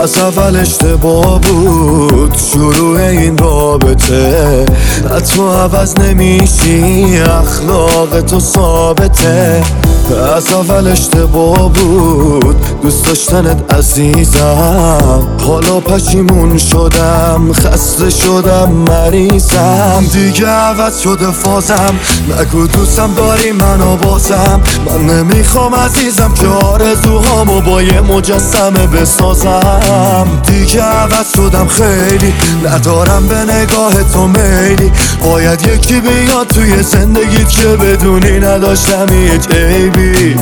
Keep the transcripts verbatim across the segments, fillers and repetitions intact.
از اول اشتباه بود شروع این رابطه. حتی عوض نمیشی، اخلاق تو ثابته. از اول اشتباه بود دوست داشتنت عزیزم. حالا پشیمون شدم، خسته شدم، مریضم. دیگه عوض شده فازم، نگو دوستم داری منو بازم. من نمیخوام عزیزم که آرزوهامو با یه مجسمه بسازم. دیگه عوض شدم خیلی، ندارم به نگاه تو میلی. باید یکی بیاد توی زندگیت که بدونی نداشتم هیچ عیبی. ای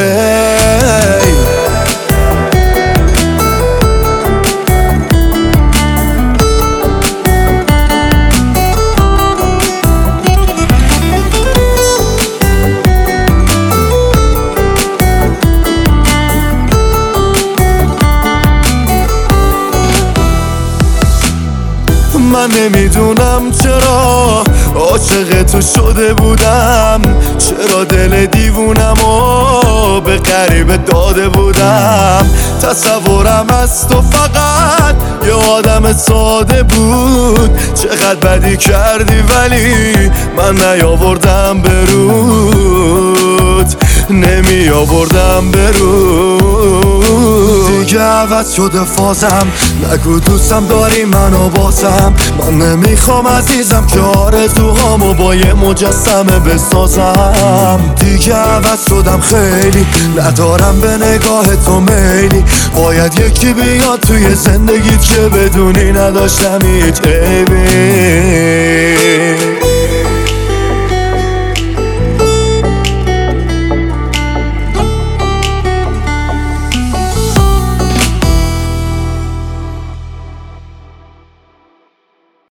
من نمیدونم چرا عاشق تو شده بودم، چرا دل دیوونم و به غریبه داده بودم. تصورم از تو فقط یه آدم ساده بود. چقدر بدی کردی ولی من نیاوردم برود، نمی آوردم برود. دیگه عوض شده فازم، نگو دوستم داری منو بازم. من نمیخوام عزیزم که آرزوهامو با یه مجسمه بسازم. دیگه عوض شدم خیلی، ندارم به نگاه تو میلی. باید یکی بیاد توی زندگیت که بدونی نداشتم هیچ عیبی.